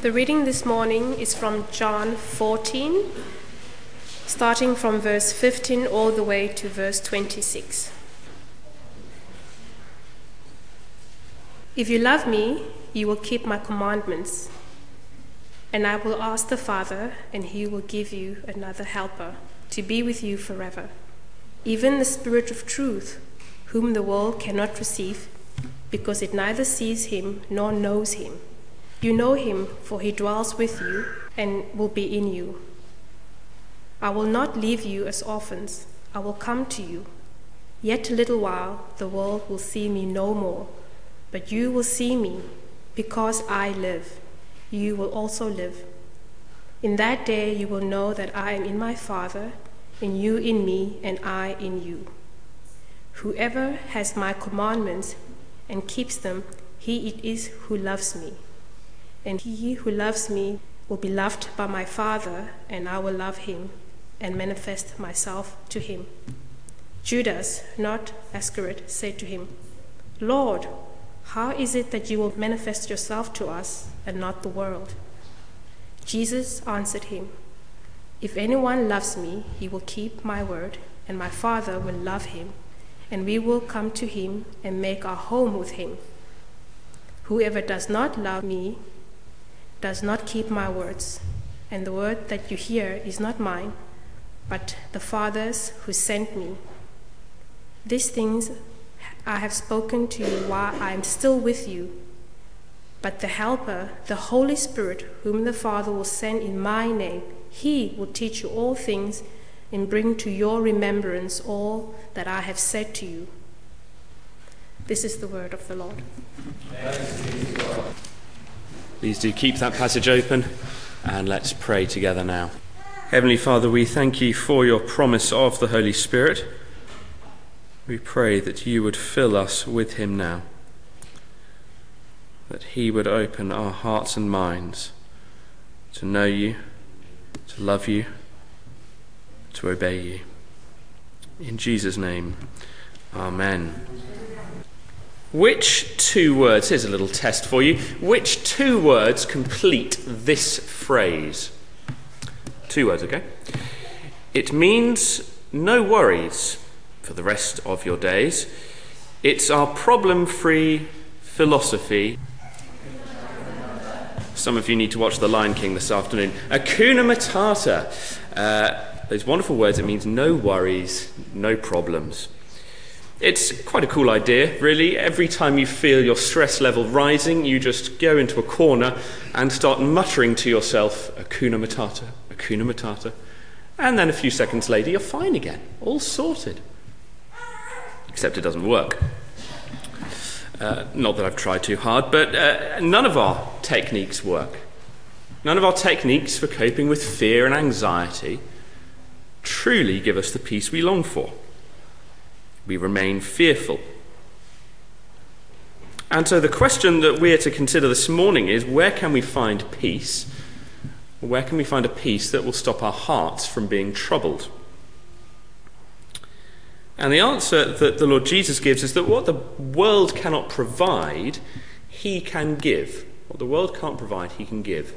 The reading this morning is from John 14, starting from verse 15 all the way to verse 26. If you love me, you will keep my commandments, and I will ask the Father, and he will give you another helper to be with you forever, even the Spirit of truth, whom the world cannot receive, because it neither sees him nor knows him. You know him, for he dwells with you and will be in you. I will not leave you as orphans. I will come to you. Yet a little while the world will see me no more, but you will see me. Because I live, you will also live. In that day you will know that I am in my Father, and you in me, and I in you. Whoever has my commandments and keeps them, he it is who loves me. And he who loves me will be loved by my Father, and I will love him and manifest myself to him. Judas, not Iscariot, said to him, Lord, how is it that you will manifest yourself to us and not the world? Jesus answered him, If anyone loves me, he will keep my word, and my Father will love him, and we will come to him and make our home with him. Whoever does not love me does not keep my words, and the word that you hear is not mine, but the Father's who sent me. These things I have spoken to you while I am still with you, but the Helper, the Holy Spirit, whom the Father will send in my name, he will teach you all things and bring to your remembrance all that I have said to you. This is the word of the Lord. Please do keep that passage open, and let's pray together now. Heavenly Father, we thank you for your promise of the Holy Spirit. We pray that you would fill us with him now, that he would open our hearts and minds to know you, to love you, to obey you. In Jesus' name, amen. Which two words, here's a little test for you, which two words complete this phrase? Two words, okay? It means no worries for the rest of your days. It's our problem-free philosophy. Some of you need to watch The Lion King this afternoon. Hakuna Matata. Those wonderful words, it means no worries, no problems. It's quite a cool idea, really. Every time you feel your stress level rising, you just go into a corner and start muttering to yourself, Hakuna Matata, Hakuna Matata. And then a few seconds later, you're fine again, all sorted. Except it doesn't work. Not that I've tried too hard, but none of our techniques work. None of our techniques for coping with fear and anxiety truly give us the peace we long for. We remain fearful. And so the question that we're to consider this morning is, where can we find peace? Where can we find a peace that will stop our hearts from being troubled? And the answer that the Lord Jesus gives is that what the world cannot provide, he can give. What the world can't provide, he can give.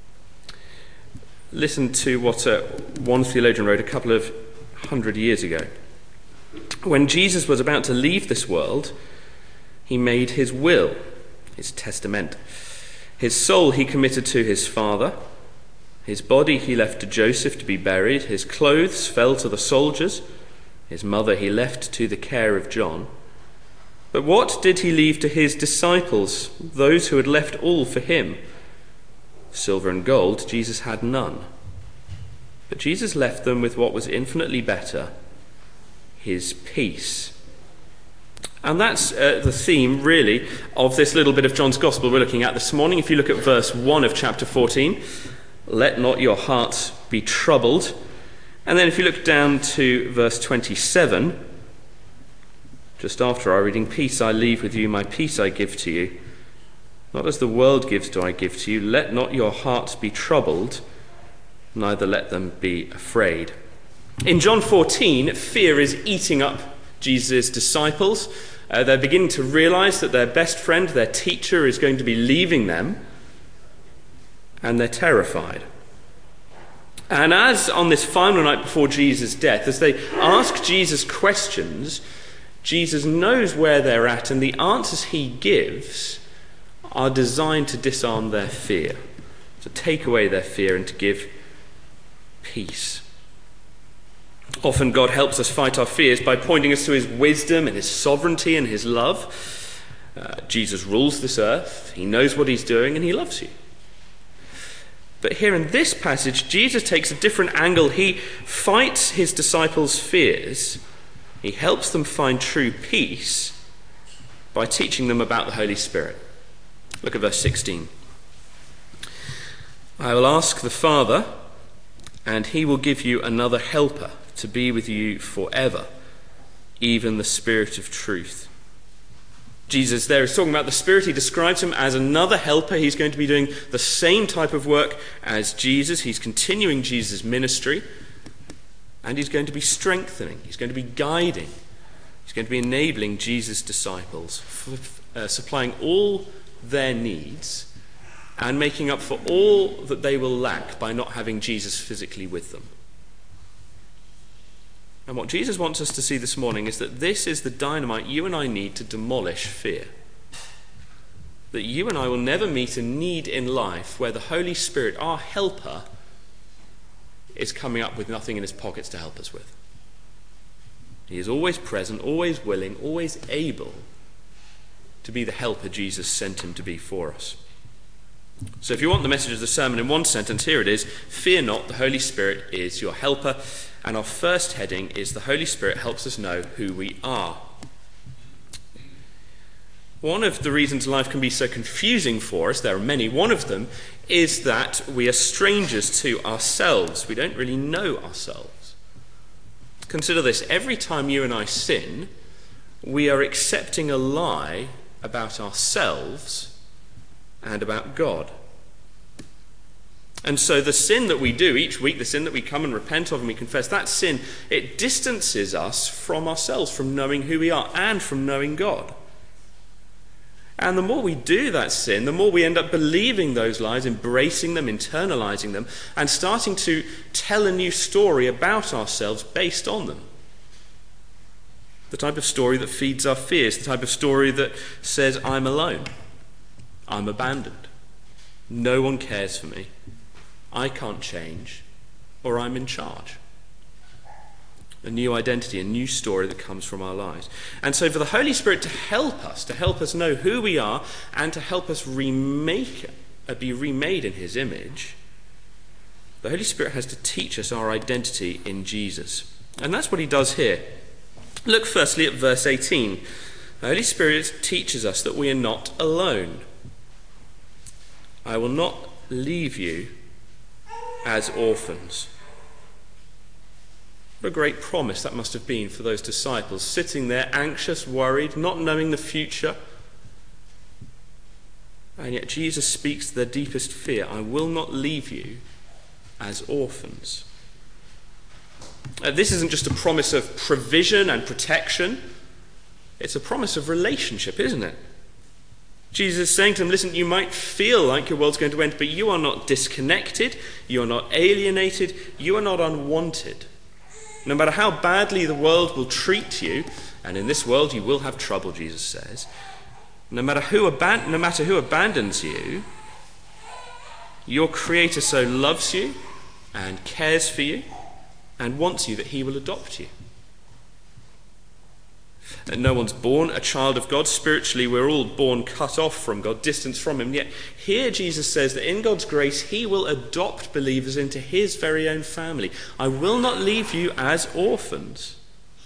Listen to what one theologian wrote a couple of 100 years ago. When Jesus was about to leave this world, he made his will, his testament. His soul he committed to his Father. His body he left to Joseph to be buried. His clothes fell to the soldiers. His mother he left to the care of John. But what did he leave to his disciples, those who had left all for him? Silver and gold Jesus had none. But Jesus left them with what was infinitely better, his peace. And that's the theme, really, of this little bit of John's Gospel we're looking at this morning. If you look at verse 1 of chapter 14, let not your hearts be troubled. And then if you look down to verse 27, just after our reading, peace I leave with you, my peace I give to you. Not as the world gives do I give to you. Let not your hearts be troubled, neither let them be afraid. In John 14, fear is eating up Jesus' disciples. They're beginning to realize that their best friend, their teacher, is going to be leaving them. and they're terrified. And as on this final night before Jesus' death, as they ask Jesus questions, Jesus knows where they're at, and the answers he gives are designed to disarm their fear, to take away their fear and to give peace. Often God helps us fight our fears by pointing us to his wisdom and his sovereignty and his love. Jesus rules this earth, he knows what he's doing, and he loves you. But here in this passage, Jesus takes a different angle. He fights his disciples' fears. He helps them find true peace by teaching them about the Holy Spirit. Look at verse 16. I will ask the Father, and he will give you another helper to be with you forever, even the Spirit of truth. Jesus there is talking about the Spirit. He describes him as another helper. He's going to be doing the same type of work as Jesus. He's continuing Jesus' ministry, and he's going to be strengthening. He's going to be guiding. He's going to be enabling Jesus' disciples, supplying all their needs and making up for all that they will lack by not having Jesus physically with them. And what Jesus wants us to see this morning is that this is the dynamite you and I need to demolish fear. That you and I will never meet a need in life where the Holy Spirit, our helper, is coming up with nothing in his pockets to help us with. He is always present, always willing, always able to be the helper Jesus sent him to be for us. So if you want the message of the sermon in one sentence, here it is: fear not, the Holy Spirit is your helper. And our first heading is the Holy Spirit helps us know who we are. One of the reasons life can be so confusing for us, there are many, one of them is that we are strangers to ourselves. We don't really know ourselves. Consider this: every time you and I sin, we are accepting a lie about ourselves and about God. And so the sin that we do each week, the sin that we come and repent of and we confess, that sin, it distances us from ourselves, from knowing who we are and from knowing God. And the more we do that sin, the more we end up believing those lies, embracing them, internalizing them, and starting to tell a new story about ourselves based on them. The type of story that feeds our fears, the type of story that says, I'm alone, I'm abandoned, no one cares for me, I can't change, or I'm in charge. A new identity, a new story that comes from our lives. And so for the Holy Spirit to help us know who we are, and to help us be remade in his image, the Holy Spirit has to teach us our identity in Jesus. And that's what he does here. Look firstly at verse 18. The Holy Spirit teaches us that we are not alone. I will not leave you as orphans. What a great promise that must have been for those disciples, sitting there anxious, worried, not knowing the future. And yet Jesus speaks to their deepest fear: I will not leave you as orphans. This isn't just a promise of provision and protection. It's a promise of relationship, isn't it? Jesus is saying to them, listen, you might feel like your world's going to end, but you are not disconnected, you are not alienated, you are not unwanted. No matter how badly the world will treat you, and in this world you will have trouble, Jesus says, no matter who abandons you, your Creator so loves you and cares for you and wants you that he will adopt you. And no one's born a child of God. Spiritually, we're all born cut off from God, distanced from him. Yet here Jesus says that in God's grace, he will adopt believers into his very own family. I will not leave you as orphans.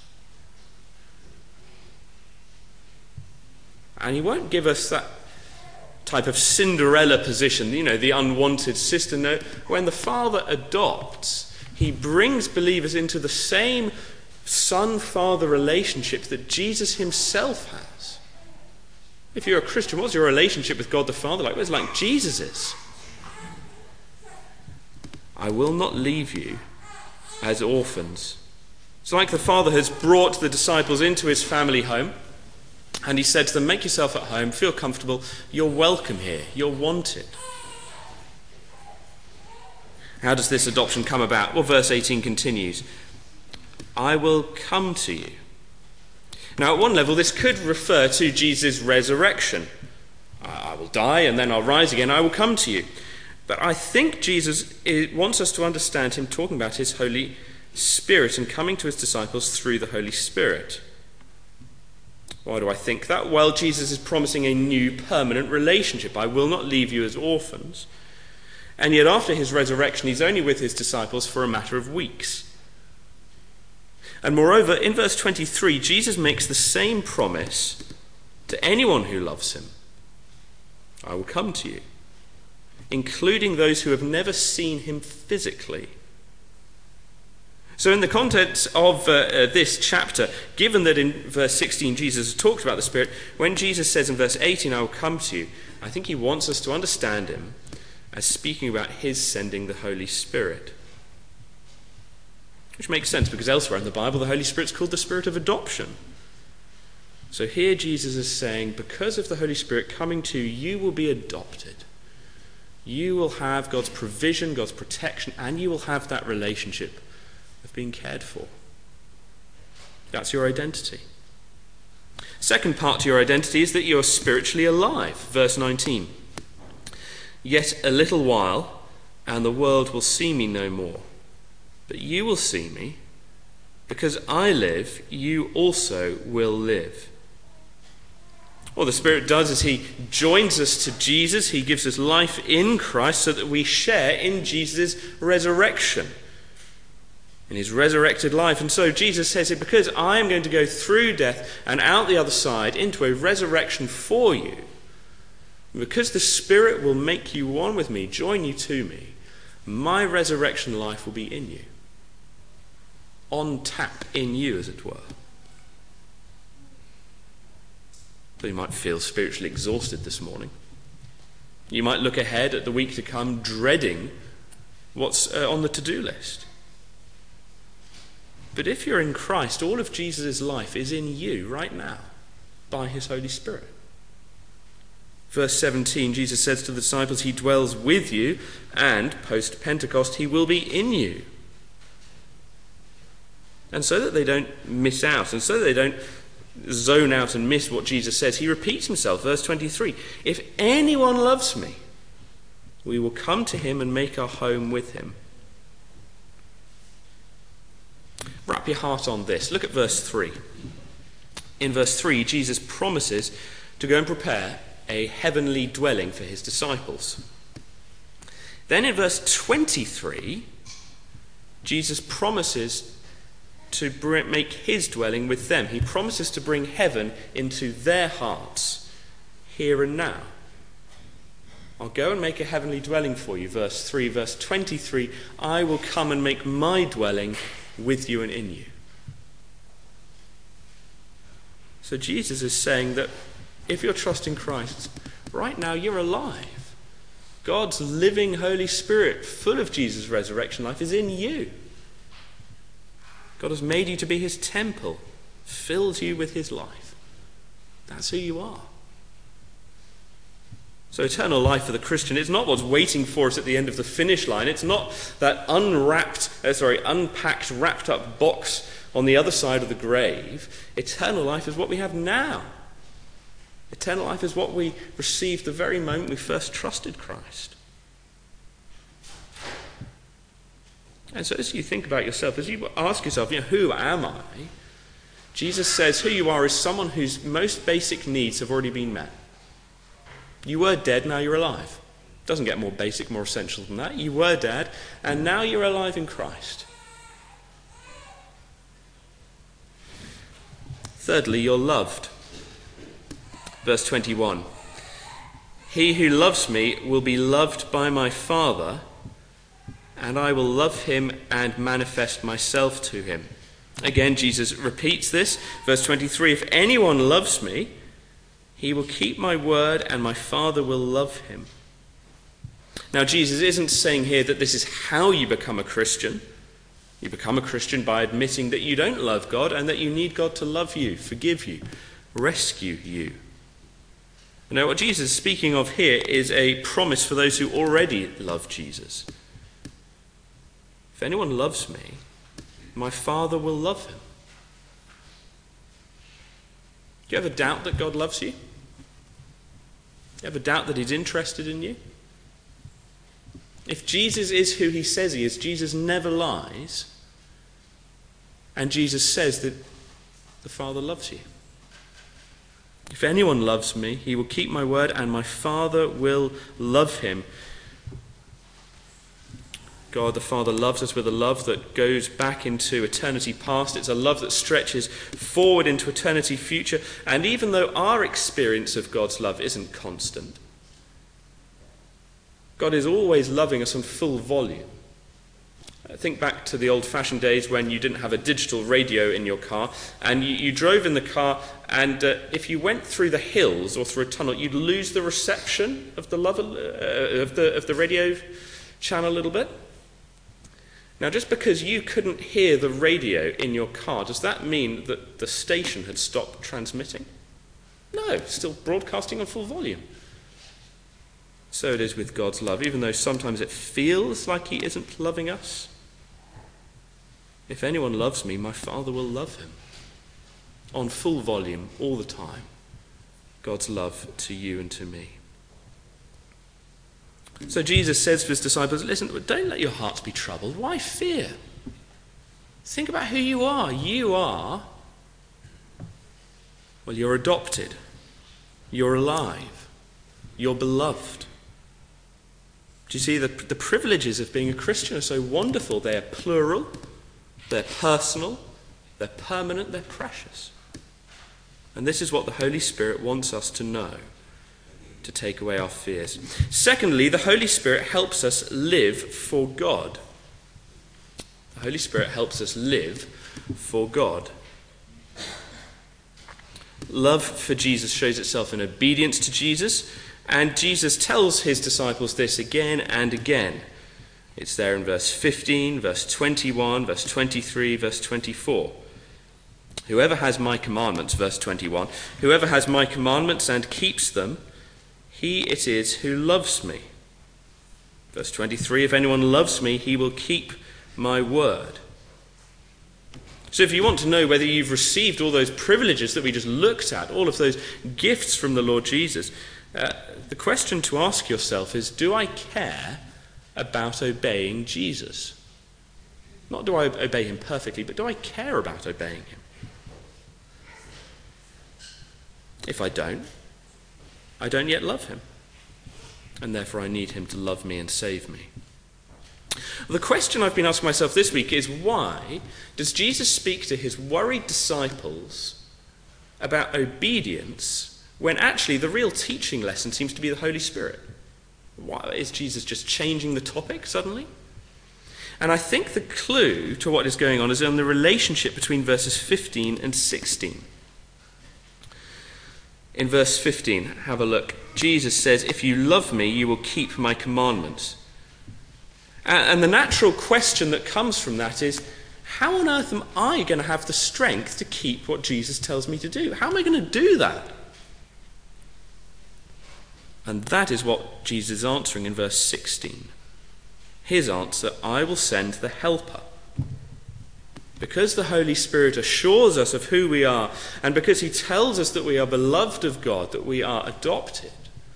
And he won't give us that type of Cinderella position, the unwanted sister. No, when the Father adopts, he brings believers into the same son-father relationship that Jesus himself has. If you're a Christian, what's your relationship with God the Father like? Well, it's like Jesus' I will not leave you as orphans. It's like the Father has brought the disciples into his family home, and he said to them, make yourself at home, feel comfortable, you're welcome here, you're wanted. How does this adoption come about? Well, verse 18 continues, I will come to you. Now, at one level, this could refer to Jesus' resurrection. I will die and then I'll rise again. I will come to you. But I think Jesus wants us to understand him talking about his Holy Spirit and coming to his disciples through the Holy Spirit. Why do I think that? Well, Jesus is promising a new permanent relationship. I will not leave you as orphans. And yet after his resurrection, he's only with his disciples for a matter of weeks. And moreover, in verse 23, Jesus makes the same promise to anyone who loves him. I will come to you, including those who have never seen him physically. So in the context of this chapter, given that in verse 16 Jesus has talked about the Spirit, when Jesus says in verse 18, I will come to you, I think he wants us to understand him as speaking about his sending the Holy Spirit. Which makes sense because elsewhere in the Bible, the Holy Spirit's called the Spirit of adoption. So here Jesus is saying, because of the Holy Spirit coming to you, you will be adopted. You will have God's provision, God's protection, and you will have that relationship of being cared for. That's your identity. Second part to your identity is that you're spiritually alive. Verse 19. Yet a little while, and the world will see me no more. But you will see me. Because I live, you also will live. What the Spirit does is he joins us to Jesus. He gives us life in Christ so that we share in Jesus' resurrection, in his resurrected life. And so Jesus says it, because I am going to go through death and out the other side into a resurrection for you, because the Spirit will make you one with me, join you to me, my resurrection life will be in you. On tap in you, as it were. So you might feel spiritually exhausted this morning. You might look ahead at the week to come, dreading what's on the to-do list. But if you're in Christ, all of Jesus' life is in you right now by his Holy Spirit. Verse 17, Jesus says to the disciples, he dwells with you, and post-Pentecost, he will be in you. And so that they don't miss out, and so that they don't zone out and miss what Jesus says, he repeats himself. Verse 23, if anyone loves me, we will come to him and make our home with him. Wrap your heart on this. Look at verse 3. In verse 3, Jesus promises to go and prepare a heavenly dwelling for his disciples. Then in verse 23, Jesus promises to make his dwelling with them. He promises to bring heaven into their hearts, here and now. I'll go and make a heavenly dwelling for you, verse 3. Verse 23, I will come and make my dwelling with you and in you. So Jesus is saying that if you're trusting Christ, right now you're alive. God's living Holy Spirit, full of Jesus' resurrection life, is in you. God has made you to be his temple, filled you with his life. That's who you are. So eternal life for the Christian is not what's waiting for us at the end of the finish line. It's not that unpacked, wrapped up box on the other side of the grave. Eternal life is what we have now. Eternal life is what we received the very moment we first trusted Christ. And so as you think about yourself, as you ask yourself, who am I? Jesus says who you are is someone whose most basic needs have already been met. You were dead, now you're alive. Doesn't get more basic, more essential than that. You were dead, and now you're alive in Christ. Thirdly, you're loved. Verse 21. He who loves me will be loved by my Father, and I will love him and manifest myself to him. Again, Jesus repeats this. Verse 23, if anyone loves me, he will keep my word, and my Father will love him. Now, Jesus isn't saying here that this is how you become a Christian. You become a Christian by admitting that you don't love God and that you need God to love you, forgive you, rescue you. Now, what Jesus is speaking of here is a promise for those who already love Jesus. If anyone loves me, my Father will love him. Do you ever doubt that God loves you? Do you ever doubt that he's interested in you? If Jesus is who he says he is, Jesus never lies, and Jesus says that the Father loves you. If anyone loves me, he will keep my word, and my Father will love him. God the Father loves us with a love that goes back into eternity past. It's a love that stretches forward into eternity future. And even though our experience of God's love isn't constant, God is always loving us on full volume. Think back to the old-fashioned days when you didn't have a digital radio in your car, and you drove in the car, and if you went through the hills or through a tunnel, you'd lose the reception of the radio channel a little bit. Now, just because you couldn't hear the radio in your car, does that mean that the station had stopped transmitting? No, still broadcasting on full volume. So it is with God's love, even though sometimes it feels like he isn't loving us. If anyone loves me, my Father will love him. On full volume, all the time. God's love to you and to me. So Jesus says to his disciples, listen, don't let your hearts be troubled. Why fear? Think about who you are. You are, well, you're adopted. You're alive. You're beloved. Do you see the privileges of being a Christian are so wonderful? They're plural, they're personal, they're permanent, they're precious. And this is what the Holy Spirit wants us to know, to take away our fears. Secondly, the Holy Spirit helps us live for God. The Holy Spirit helps us live for God. Love for Jesus shows itself in obedience to Jesus, and Jesus tells his disciples this again and again. It's there in verse 15, verse 21, verse 23, verse 24. Whoever has my commandments, verse 21, whoever has my commandments and keeps them, he it is who loves me. Verse 23, if anyone loves me, he will keep my word. So if you want to know whether you've received all those privileges that we just looked at, all of those gifts from the Lord Jesus, the question to ask yourself is, do I care about obeying Jesus? Not do I obey him perfectly, but do I care about obeying him? If I don't yet love him, and therefore I need him to love me and save me. The question I've been asking myself this week is, why does Jesus speak to his worried disciples about obedience when actually the real teaching lesson seems to be the Holy Spirit? Why is Jesus just changing the topic suddenly? And I think the clue to what is going on is in the relationship between verses 15 and 16. In verse 15, have a look. Jesus says, if you love me, you will keep my commandments. And the natural question that comes from that is, how on earth am I going to have the strength to keep what Jesus tells me to do? How am I going to do that? And that is what Jesus is answering in verse 16. His answer, I will send the Helper. Because the Holy Spirit assures us of who we are, and because he tells us that we are beloved of God, that we are adopted,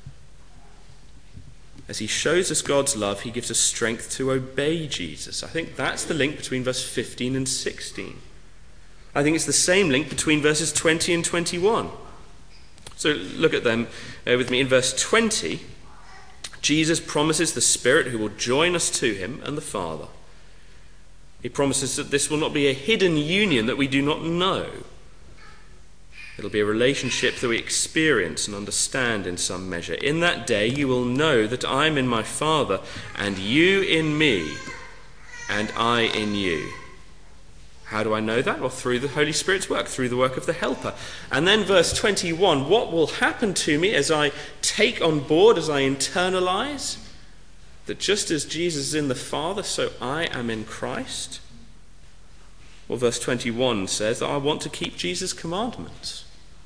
as he shows us God's love, he gives us strength to obey Jesus. I think that's the link between verse 15 and 16. I think it's the same link between verses 20 and 21. So look at them with me. In verse 20, Jesus promises the Spirit who will join us to him and the Father. He promises that this will not be a hidden union that we do not know. It'll be a relationship that we experience and understand in some measure. In that day you will know that I am in my Father, and you in me, and I in you. How do I know that? Well, through the Holy Spirit's work, through the work of the Helper. And then verse 21, what will happen to me as I take on board, as I internalize, that just as Jesus is in the Father, so I am in Christ? Well, verse 21 says that I want to keep Jesus' commandments.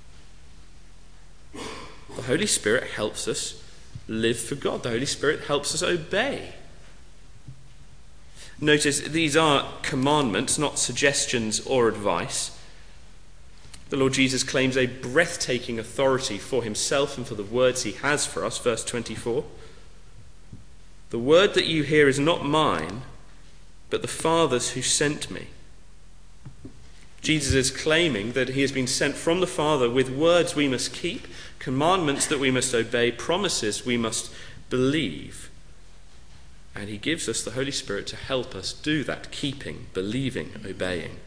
The Holy Spirit helps us live for God. The Holy Spirit helps us obey. Notice these are commandments, not suggestions or advice. The Lord Jesus claims a breathtaking authority for himself and for the words he has for us. Verse 24. The word that you hear is not mine, but the Father's who sent me. Jesus is claiming that he has been sent from the Father with words we must keep, commandments that we must obey, promises we must believe. And he gives us the Holy Spirit to help us do that keeping, believing, obeying.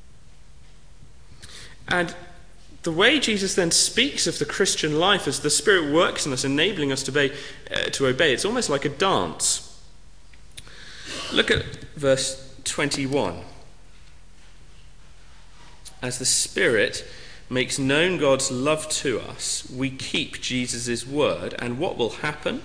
And the way Jesus then speaks of the Christian life as the Spirit works in us, enabling us to obey, it's almost like a dance. Look at verse 21. As the Spirit makes known God's love to us, we keep Jesus' word, and what will happen?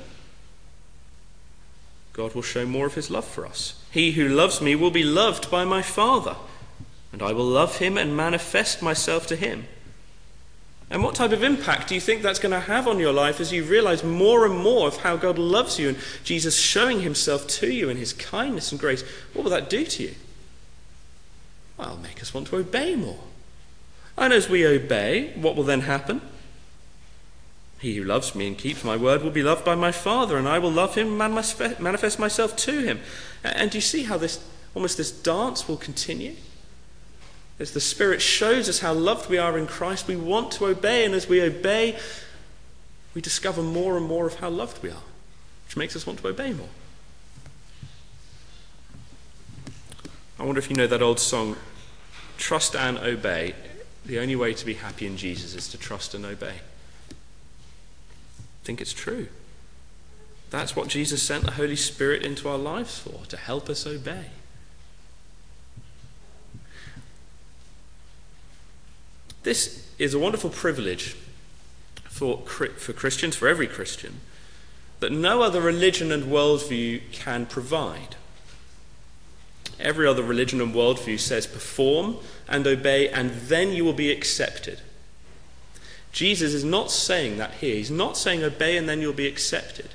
God will show more of his love for us. He who loves me will be loved by my Father, and I will love him and manifest myself to him. And what type of impact do you think that's going to have on your life as you realize more and more of how God loves you and Jesus showing himself to you in his kindness and grace? What will that do to you? Well, it'll make us want to obey more. And as we obey, what will then happen? He who loves me and keeps my word will be loved by my Father, and I will love him and manifest myself to him. And do you see how this dance will continue? As the Spirit shows us how loved we are in Christ, we want to obey, and as we obey, we discover more and more of how loved we are, which makes us want to obey more. I wonder if you know that old song, Trust and Obey. The only way to be happy in Jesus is to trust and obey. I think it's true. That's what Jesus sent the Holy Spirit into our lives for, to help us obey. This is a wonderful privilege for Christians, for every Christian, that no other religion and worldview can provide. Every other religion and worldview says perform and obey and then you will be accepted. Jesus is not saying that here. He's not saying obey and then you'll be accepted.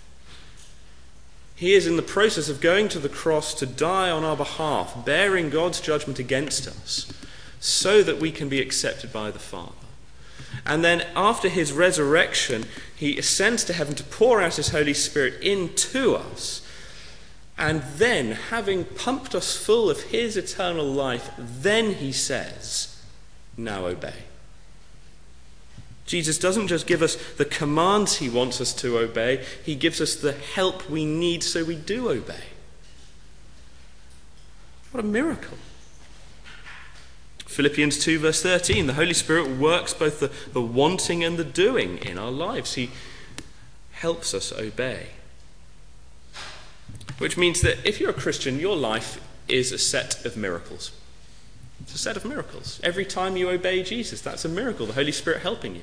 He is in the process of going to the cross to die on our behalf, bearing God's judgment against us, so that we can be accepted by the Father. And then after his resurrection, he ascends to heaven to pour out his Holy Spirit into us. And then, having pumped us full of his eternal life, then he says, now obey. Jesus doesn't just give us the commands he wants us to obey, he gives us the help we need so we do obey. What a miracle. Philippians 2 verse 13, the Holy Spirit works both the wanting and the doing in our lives. He helps us obey. Which means that if you're a Christian, your life is a set of miracles. It's a set of miracles. Every time you obey Jesus, that's a miracle, the Holy Spirit helping you.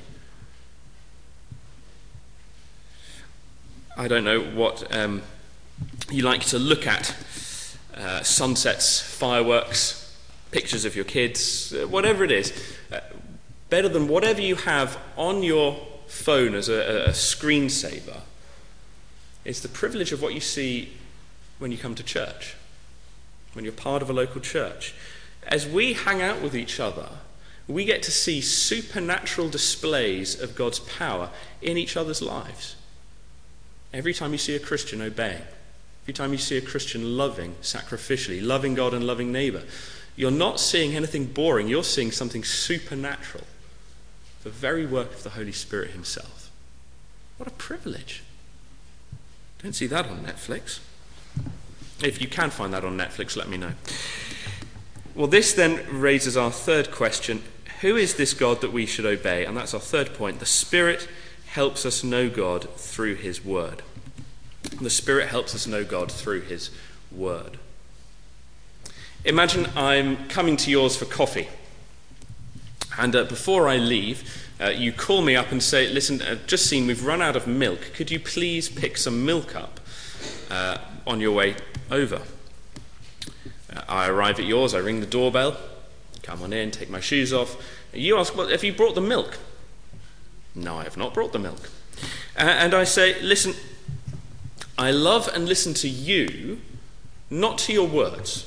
I don't know what you like to look at. Sunsets, fireworks, pictures of your kids, whatever it is. Better than whatever you have on your phone as a screensaver is the privilege of what you see when you come to church, when you're part of a local church. As we hang out with each other, we get to see supernatural displays of God's power in each other's lives. Every time you see a Christian obeying, every time you see a Christian loving sacrificially, loving God and loving neighbour, you're not seeing anything boring, you're seeing something supernatural. The very work of the Holy Spirit himself. What a privilege. Don't see that on Netflix. If you can find that on Netflix, let me know. Well, this then raises our third question. Who is this God that we should obey? And that's our third point. The Spirit helps us know God through his word. The Spirit helps us know God through his word. Imagine I'm coming to yours for coffee. And before I leave, you call me up and say, listen, I've just seen we've run out of milk. Could you please pick some milk up on your way over? I arrive at yours, I ring the doorbell, come on in, take my shoes off. You ask, well, have you brought the milk? No, I have not brought the milk. And I say, listen, I love and listen to you, not to your words.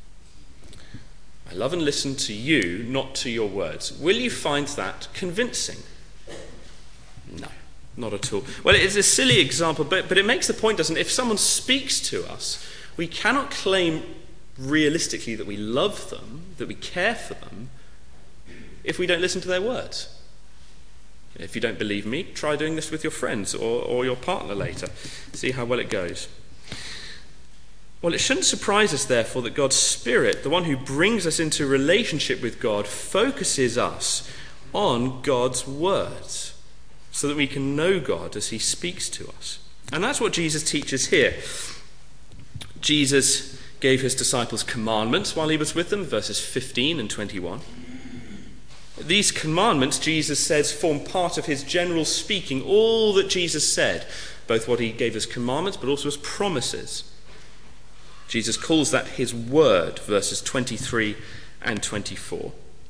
I love and listen to you, not to your words. Will you find that convincing? No, not at all. Well, it's a silly example, but it makes the point, doesn't it? If someone speaks to us, we cannot claim realistically that we love them, that we care for them, if we don't listen to their words. If you don't believe me, try doing this with your friends or your partner later. See how well it goes. Well, it shouldn't surprise us, therefore, that God's Spirit, the one who brings us into relationship with God, focuses us on God's words so that we can know God as he speaks to us. And that's what Jesus teaches here. Jesus gave his disciples commandments while he was with them, verses 15 and 21. These commandments, Jesus says, form part of his general speaking, all that Jesus said, both what he gave as commandments but also as promises. Jesus calls that his word, verses 23 and 24.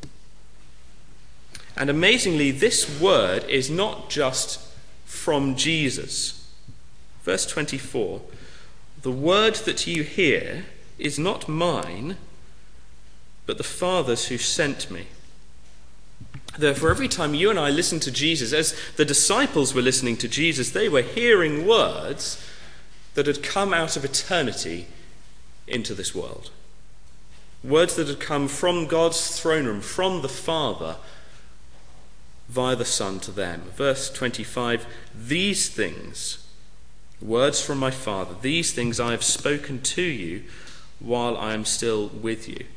And amazingly, this word is not just from Jesus. Verse 24, the word that you hear is not mine, but the Father's who sent me. Therefore, every time you and I listen to Jesus, as the disciples were listening to Jesus, they were hearing words that had come out of eternity into this world. Words that had come from God's throne room, from the Father, via the Son to them. Verse 25, these things, words from my Father, these things I have spoken to you while I am still with you.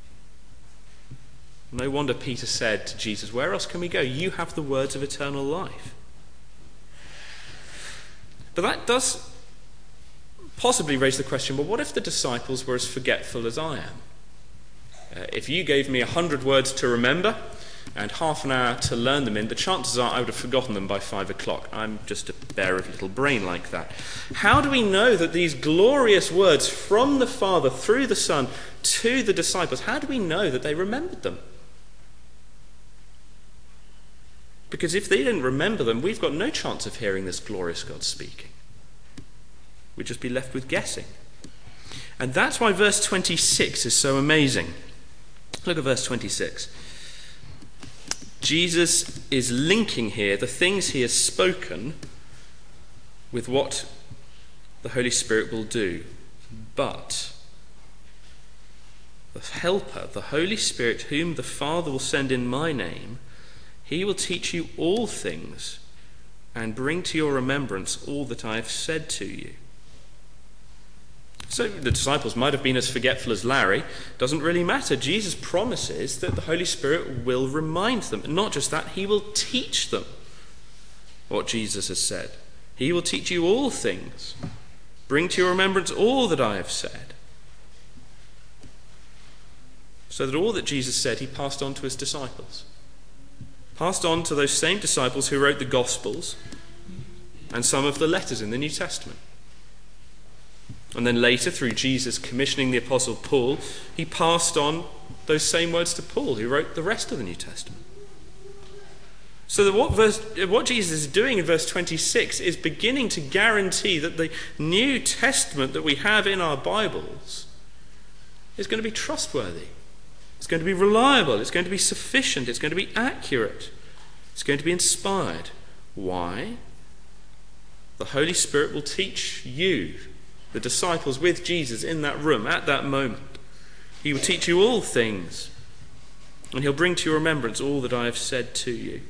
No wonder Peter said to Jesus, where else can we go? You have the words of eternal life. But that does possibly raise the question, well, what if the disciples were as forgetful as I am? If you gave me 100 words to remember and half an hour to learn them in, the chances are I would have forgotten them by 5 o'clock. I'm just a bear of little brain like that. How do we know that these glorious words from the Father through the Son to the disciples, how do we know that they remembered them? Because if they didn't remember them, we've got no chance of hearing this glorious God speaking. We'd just be left with guessing. And that's why verse 26 is so amazing. Look at verse 26. Jesus is linking here the things he has spoken with what the Holy Spirit will do. But the Helper, the Holy Spirit, whom the Father will send in my name, he will teach you all things and bring to your remembrance all that I have said to you. So the disciples might have been as forgetful as Larry. Doesn't really matter. Jesus promises that the Holy Spirit will remind them. And not just that, he will teach them what Jesus has said. He will teach you all things. Bring to your remembrance all that I have said. So that all that Jesus said, he passed on to his disciples. Passed on to those same disciples who wrote the Gospels and some of the letters in the New Testament. And then later, through Jesus commissioning the Apostle Paul, he passed on those same words to Paul, who wrote the rest of the New Testament. So that what Jesus is doing in verse 26 is beginning to guarantee that the New Testament that we have in our Bibles is going to be trustworthy. It's going to be reliable. It's going to be sufficient. It's going to be accurate. It's going to be inspired. Why? The Holy Spirit will teach you, the disciples with Jesus in that room at that moment. He will teach you all things, and he'll bring to your remembrance all that I have said to you.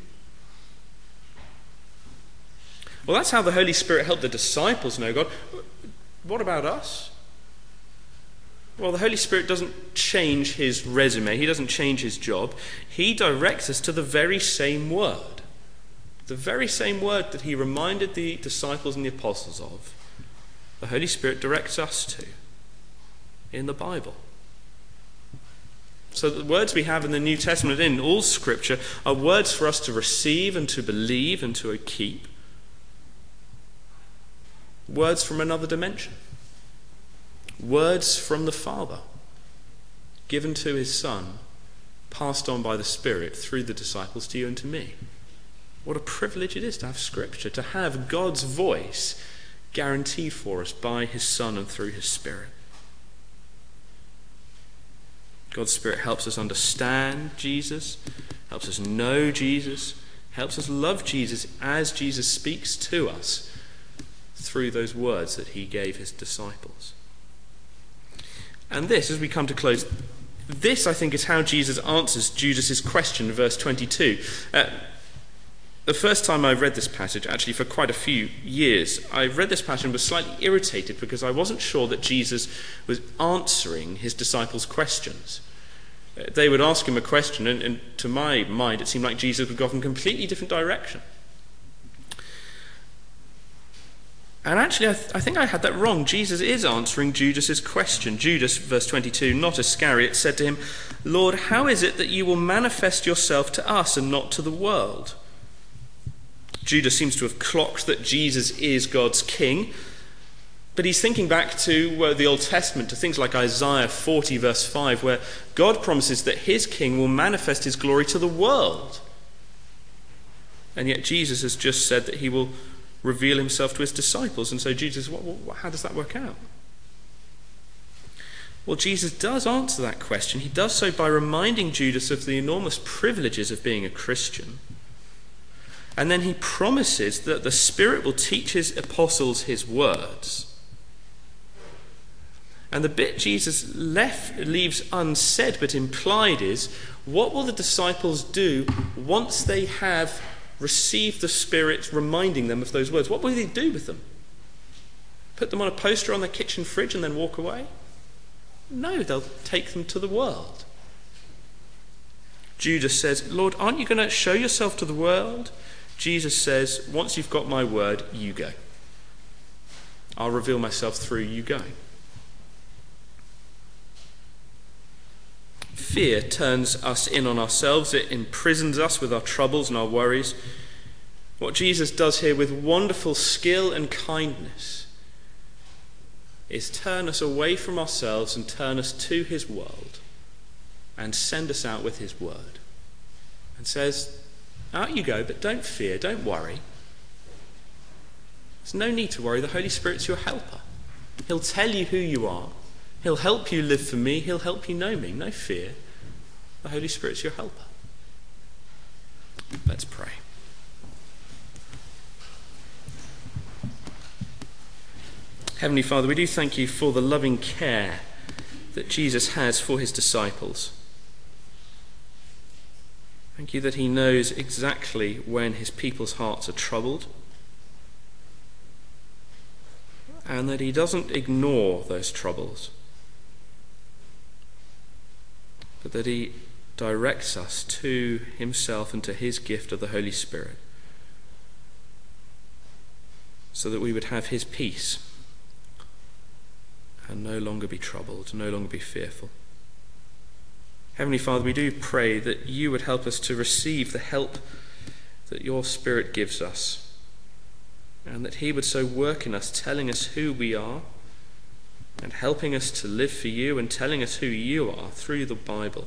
Well, that's how the Holy Spirit helped the disciples know God. What about us? Well, the Holy Spirit doesn't change his resume. He doesn't change his job. He directs us to the very same word. The very same word that he reminded the disciples and the apostles of, the Holy Spirit directs us to in the Bible. So the words we have in the New Testament, in all Scripture, are words for us to receive and to believe and to keep. Words from another dimension. Words from the Father, given to his Son, passed on by the Spirit through the disciples to you and to me. What a privilege it is to have Scripture, to have God's voice guaranteed for us by his Son and through his Spirit. God's Spirit helps us understand Jesus, helps us know Jesus, helps us love Jesus as Jesus speaks to us through those words that he gave his disciples. And this, as we come to close, this I think is how Jesus answers Judas's question in verse 22. The first time I read this passage, actually for quite a few years, I read this passage and was slightly irritated because I wasn't sure that Jesus was answering his disciples' questions. They would ask him a question, and to my mind, it seemed like Jesus would go off in a completely different direction. And actually, I think I had that wrong. Jesus is answering Judas's question. Judas, verse 22, not Iscariot, said to him, "Lord, how is it that you will manifest yourself to us and not to the world?" Judas seems to have clocked that Jesus is God's king, but he's thinking back to the Old Testament, to things like Isaiah 40 verse 5, where God promises that his king will manifest his glory to the world. And yet Jesus has just said that he will reveal himself to his disciples. And so Jesus, how does that work out? Well, Jesus does answer that question. He does so by reminding Judas of the enormous privileges of being a Christian. And then he promises that the Spirit will teach his apostles his words. And the bit Jesus leaves unsaid but implied is, what will the disciples do once they have received the Spirit reminding them of those words? What will they do with them? Put them on a poster on their kitchen fridge and then walk away? No, they'll take them to the world. Judas says, "Lord, aren't you going to show yourself to the world?" Jesus says, "Once you've got my word, you go. I'll reveal myself through you going." Fear turns us in on ourselves. It imprisons us with our troubles and our worries. What Jesus does here with wonderful skill and kindness is turn us away from ourselves and turn us to his world and send us out with his word. And says, out you go, but don't fear, don't worry. There's no need to worry. The Holy Spirit's your helper. He'll tell you who you are. He'll help you live for me. He'll help you know me. No fear. The Holy Spirit's your helper. Let's pray. Heavenly Father, we do thank you for the loving care that Jesus has for his disciples. Thank you that he knows exactly when his people's hearts are troubled, and that he doesn't ignore those troubles, but that he directs us to himself and to his gift of the Holy Spirit, so that we would have his peace and no longer be troubled, no longer be fearful. Heavenly Father, we do pray that you would help us to receive the help that your Spirit gives us, and that he would so work in us, telling us who we are and helping us to live for you and telling us who you are through the Bible,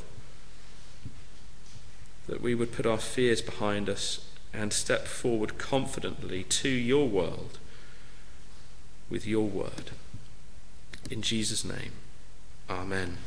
that we would put our fears behind us and step forward confidently to your world with your word. In Jesus' name, amen.